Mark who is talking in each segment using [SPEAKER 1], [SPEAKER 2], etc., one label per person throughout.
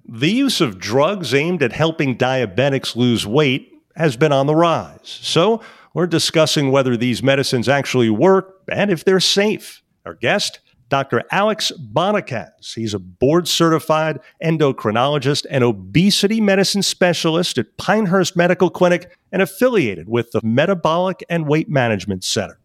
[SPEAKER 1] The use of drugs aimed at helping diabetics lose weight has been on the rise. So we're discussing whether these medicines actually work and if they're safe. Our guest, Dr. Alex Bonacaz. He's a board-certified endocrinologist and obesity medicine specialist at Pinehurst Medical Clinic and affiliated with the Metabolic and Weight Management Center.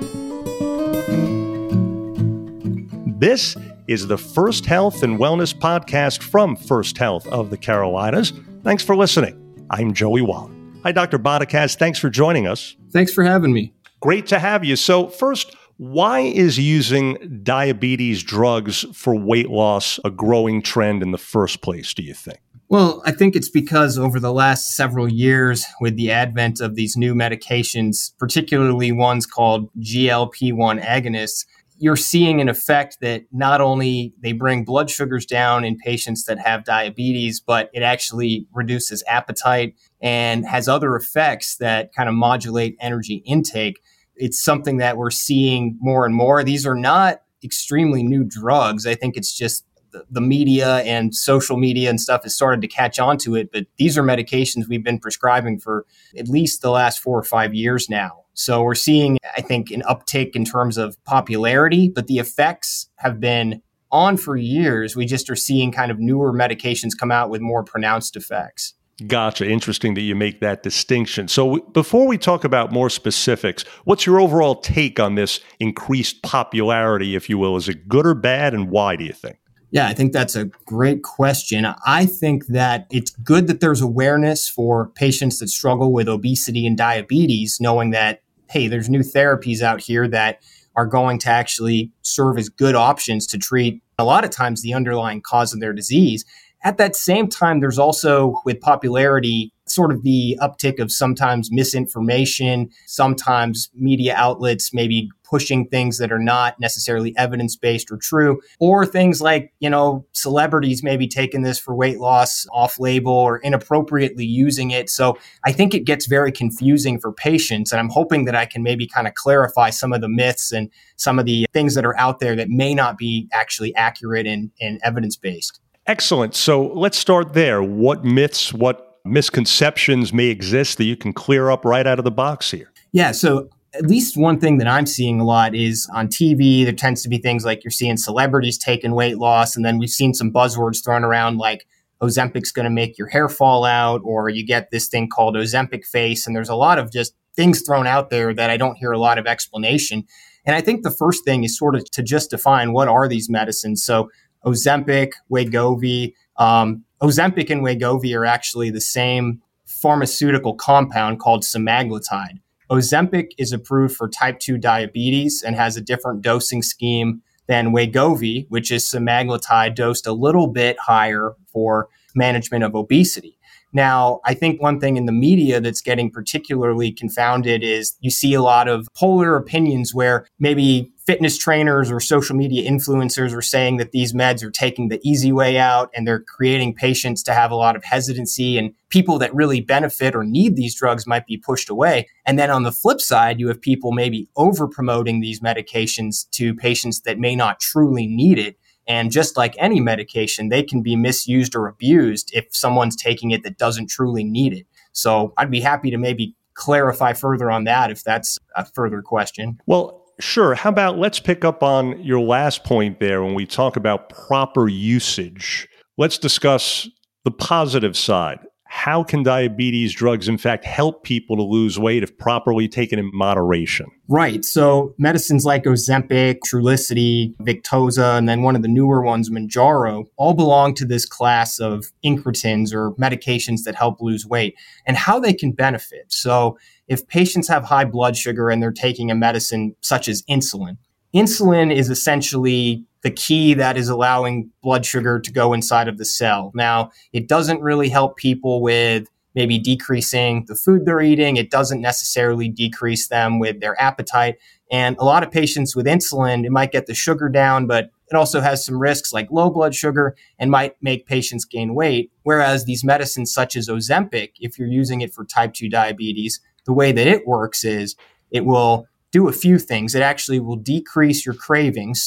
[SPEAKER 1] This is the First Health and Wellness podcast from First Health of the Carolinas. Thanks for listening. I'm Joey Wallach. Hi, Dr. Bonacaz. Thanks for joining us.
[SPEAKER 2] Thanks for having me.
[SPEAKER 1] Great to have you. So first, why is using diabetes drugs for weight loss a growing trend in the first place, do you think?
[SPEAKER 2] Well, I think it's because over the last several years, with the advent of these new medications, particularly ones called GLP-1 agonists, you're seeing an effect that not only they bring blood sugars down in patients that have diabetes, but it actually reduces appetite and has other effects that kind of modulate energy intake. It's something that we're seeing more and more. These are not extremely new drugs. I think it's just the media and social media and stuff has started to catch on to it. But these are medications we've been prescribing for at least the last 4 or 5 years now. So we're seeing, I think, an uptick in terms of popularity, but the effects have been on for years. We just are seeing kind of newer medications come out with more pronounced effects.
[SPEAKER 1] Gotcha. Interesting that you make that distinction. So before we talk about more specifics, what's your overall take on this increased popularity, if you will? Is it good or bad, and why do you think?
[SPEAKER 2] Yeah, I think that's a great question. I think that it's good that there's awareness for patients that struggle with obesity and diabetes, knowing that, hey, there's new therapies out here that are going to actually serve as good options to treat a lot of times the underlying cause of their disease. At that same time, there's also, with popularity, sort of the uptick of sometimes misinformation, sometimes media outlets maybe pushing things that are not necessarily evidence-based or true, or things like, celebrities maybe taking this for weight loss off-label or inappropriately using it. So I think it gets very confusing for patients, and I'm hoping that I can maybe kind of clarify some of the myths and some of the things that are out there that may not be actually accurate and evidence-based.
[SPEAKER 1] Excellent. So let's start there. What myths, what misconceptions may exist that you can clear up right out of the box here?
[SPEAKER 2] Yeah, so at least one thing that I'm seeing a lot is on TV, there tends to be things like you're seeing celebrities taking weight loss, and then we've seen some buzzwords thrown around like Ozempic's going to make your hair fall out, or you get this thing called Ozempic face, and there's a lot of just things thrown out there that I don't hear a lot of explanation. And I think the first thing is sort of to just define what are these medicines. So Ozempic, Wegovy. Ozempic and Wegovy are actually the same pharmaceutical compound called semaglutide. Ozempic is approved for type 2 diabetes and has a different dosing scheme than Wegovy, which is semaglutide dosed a little bit higher for management of obesity. Now, I think one thing in the media that's getting particularly confounded is you see a lot of polar opinions where maybe fitness trainers or social media influencers are saying that these meds are taking the easy way out and they're creating patients to have a lot of hesitancy, and people that really benefit or need these drugs might be pushed away. And then on the flip side, you have people maybe over promoting these medications to patients that may not truly need it. And just like any medication, they can be misused or abused if someone's taking it that doesn't truly need it. So I'd be happy to maybe clarify further on that if that's a further question.
[SPEAKER 1] Well, sure. How about let's pick up on your last point there when we talk about proper usage. Let's discuss the positive side. How can diabetes drugs, in fact, help people to lose weight if properly taken in moderation?
[SPEAKER 2] Right. So medicines like Ozempic, Trulicity, Victoza, and then one of the newer ones, Mounjaro, all belong to this class of incretins or medications that help lose weight, and how they can benefit. So if patients have high blood sugar and they're taking a medicine such as insulin, insulin is essentially the key that is allowing blood sugar to go inside of the cell. Now, it doesn't really help people with maybe decreasing the food they're eating. It doesn't necessarily decrease them with their appetite. And a lot of patients with insulin, it might get the sugar down, but it also has some risks like low blood sugar and might make patients gain weight. Whereas these medicines such as Ozempic, if you're using it for type 2 diabetes, the way that it works is it will do a few things. It actually will decrease your cravings. So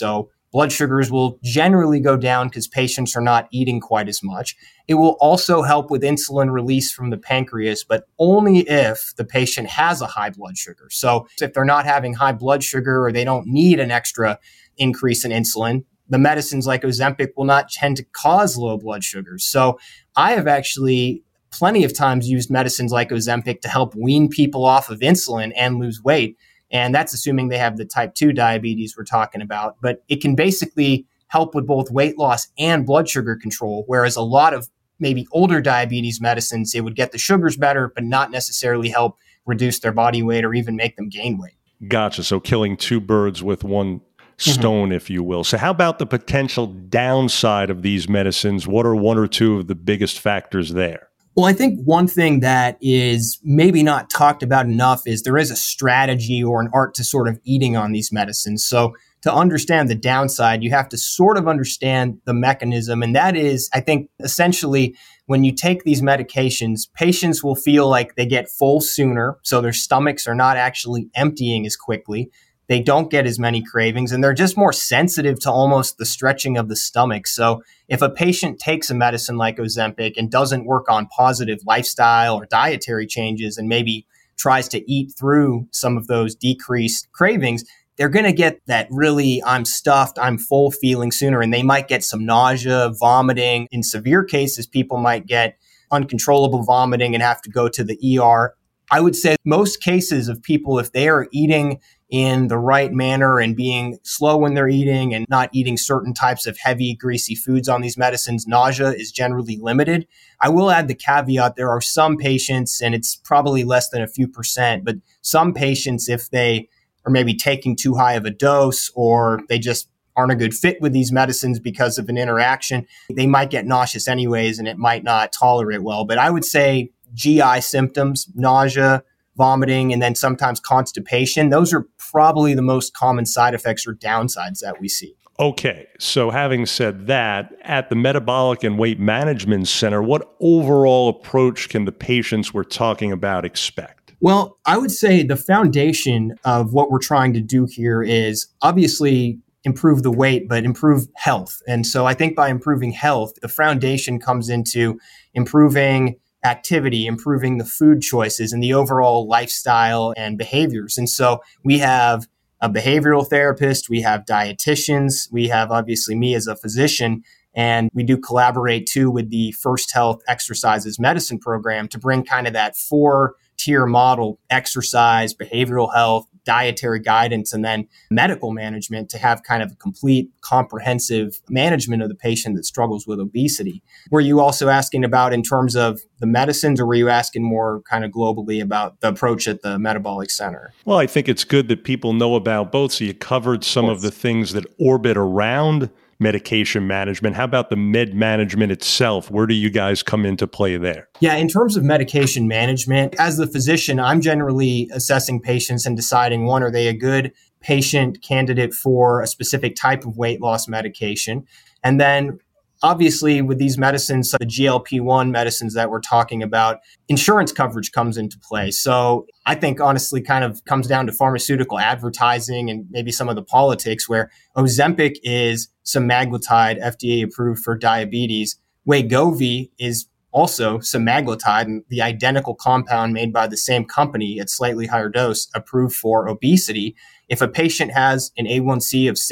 [SPEAKER 2] blood sugars will generally go down because patients are not eating quite as much. It will also help with insulin release from the pancreas, but only if the patient has a high blood sugar. So if they're not having high blood sugar or they don't need an extra increase in insulin, the medicines like Ozempic will not tend to cause low blood sugars. So I have actually plenty of times used medicines like Ozempic to help wean people off of insulin and lose weight. And that's assuming they have the type 2 diabetes we're talking about. But it can basically help with both weight loss and blood sugar control, whereas a lot of maybe older diabetes medicines, it would get the sugars better, but not necessarily help reduce their body weight or even make them gain weight.
[SPEAKER 1] Gotcha. So killing two birds with one stone, if you will. So how about the potential downside of these medicines? What are one or two of the biggest factors there?
[SPEAKER 2] Well, I think one thing that is maybe not talked about enough is there is a strategy or an art to sort of eating on these medicines. So to understand the downside, you have to sort of understand the mechanism. And that is, I think, essentially, when you take these medications, patients will feel like they get full sooner. So their stomachs are not actually emptying as quickly. They don't get as many cravings, and they're just more sensitive to almost the stretching of the stomach. So if a patient takes a medicine like Ozempic and doesn't work on positive lifestyle or dietary changes and maybe tries to eat through some of those decreased cravings, they're going to get that really I'm stuffed, I'm full feeling sooner. And they might get some nausea, vomiting. In severe cases, people might get uncontrollable vomiting and have to go to the ER. I would say most cases of people, if they are eating in the right manner and being slow when they're eating and not eating certain types of heavy, greasy foods on these medicines, nausea is generally limited. I will add the caveat, there are some patients, and it's probably less than a few percent, but some patients, if they are maybe taking too high of a dose or they just aren't a good fit with these medicines because of an interaction, they might get nauseous anyways and it might not tolerate well. But I would say GI symptoms, nausea, vomiting, and then sometimes constipation, those are probably the most common side effects or downsides that we see.
[SPEAKER 1] Okay, so having said that, at the Metabolic and Weight Management Center, what overall approach can the patients we're talking about expect?
[SPEAKER 2] Well, I would say the foundation of what we're trying to do here is obviously improve the weight, but improve health. And so I think by improving health, the foundation comes into improving activity, improving the food choices and the overall lifestyle and behaviors. And so we have a behavioral therapist, we have dietitians, we have obviously me as a physician, and we do collaborate too with the First Health Exercises Medicine program to bring kind of that 4-tier model: exercise, behavioral health, dietary guidance, and then medical management to have kind of a complete comprehensive management of the patient that struggles with obesity. Were you also asking about in terms of the medicines, or were you asking more kind of globally about the approach at the Metabolic Center?
[SPEAKER 1] Well, I think it's good that people know about both. So you covered some of the things that orbit around medication management. How about the med management itself? Where do you guys come into play there?
[SPEAKER 2] Yeah, in terms of medication management, as the physician, I'm generally assessing patients and deciding, one, are they a good patient candidate for a specific type of weight loss medication? And then obviously with these medicines, the GLP-1 medicines that we're talking about, insurance coverage comes into play. So I think honestly kind of comes down to pharmaceutical advertising and maybe some of the politics, where Ozempic is semaglutide, FDA approved for diabetes. Wegovy is also semaglutide, and the identical compound made by the same company at slightly higher dose, approved for obesity. If a patient has an A1C of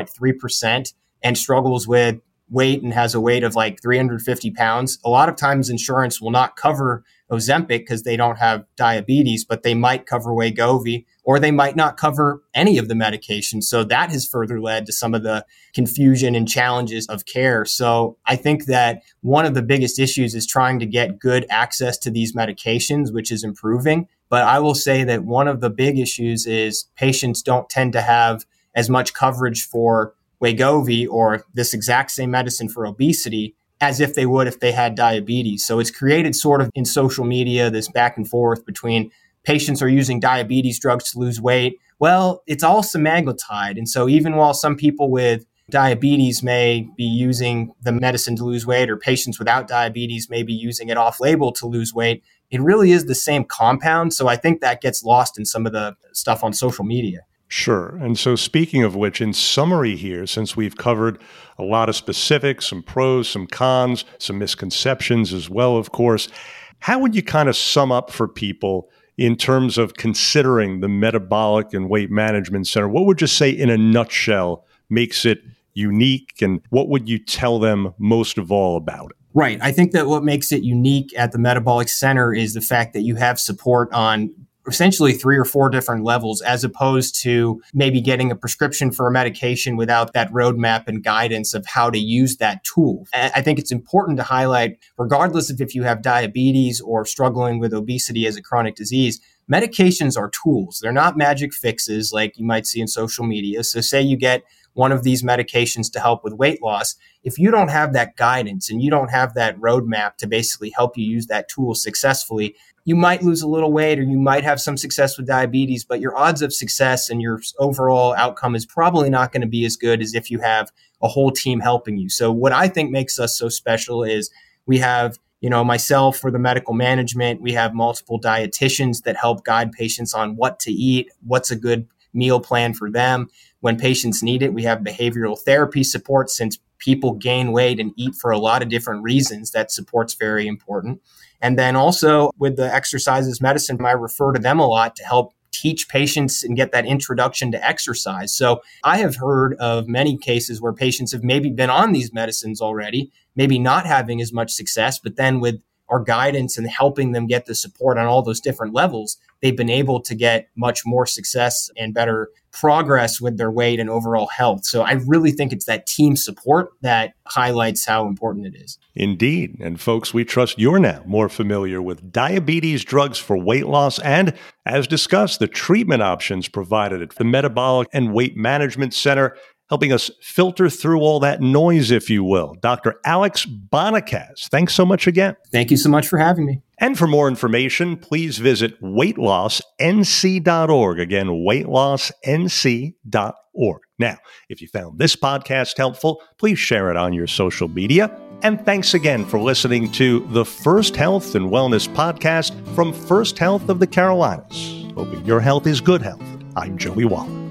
[SPEAKER 2] 6.3% and struggles with weight and has a weight of like 350 pounds, a lot of times insurance will not cover Ozempic because they don't have diabetes, but they might cover Wegovy, or they might not cover any of the medications. So that has further led to some of the confusion and challenges of care. So I think that one of the biggest issues is trying to get good access to these medications, which is improving. But I will say that one of the big issues is patients don't tend to have as much coverage for Wegovy or this exact same medicine for obesity as if they would if they had diabetes. So it's created sort of in social media this back and forth between patients are using diabetes drugs to lose weight. Well, it's all semaglutide. And so even while some people with diabetes may be using the medicine to lose weight, or patients without diabetes may be using it off-label to lose weight, it really is the same compound. So I think that gets lost in some of the stuff on social media.
[SPEAKER 1] Sure. And so speaking of which, in summary here, since we've covered a lot of specifics, some pros, some cons, some misconceptions as well, of course, how would you kind of sum up for people in terms of considering the Metabolic and Weight Management Center? What would you say in a nutshell makes it unique, and what would you tell them most of all about it?
[SPEAKER 2] Right. I think that what makes it unique at the Metabolic Center is the fact that you have support on essentially 3 or 4 different levels, as opposed to maybe getting a prescription for a medication without that roadmap and guidance of how to use that tool. I think it's important to highlight, regardless of if you have diabetes or struggling with obesity as a chronic disease, medications are tools. They're not magic fixes like you might see in social media. So say you get one of these medications to help with weight loss. If you don't have that guidance and you don't have that roadmap to basically help you use that tool successfully, you might lose a little weight or you might have some success with diabetes, but your odds of success and your overall outcome is probably not going to be as good as if you have a whole team helping you. So what I think makes us so special is we have, myself for the medical management, we have multiple dietitians that help guide patients on what to eat, what's a good meal plan for them. When patients need it, we have behavioral therapy support, since people gain weight and eat for a lot of different reasons. That support's very important. And then also with the exercises medicine, I refer to them a lot to help teach patients and get that introduction to exercise. So I have heard of many cases where patients have maybe been on these medicines already, maybe not having as much success, but then with our guidance and helping them get the support on all those different levels, they've been able to get much more success and better progress with their weight and overall health. So I really think it's that team support that highlights how important it is.
[SPEAKER 1] Indeed. And folks, we trust you're now more familiar with diabetes drugs for weight loss and, as discussed, the treatment options provided at the Metabolic and Weight Management Center, helping us filter through all that noise, if you will. Dr. Alex Bonacaz, thanks so much again.
[SPEAKER 2] Thank you so much for having me.
[SPEAKER 1] And for more information, please visit weightlossnc.org. Again, weightlossnc.org. Now, if you found this podcast helpful, please share it on your social media. And thanks again for listening to the First Health and Wellness podcast from First Health of the Carolinas. Hoping your health is good health. I'm Joey Waller.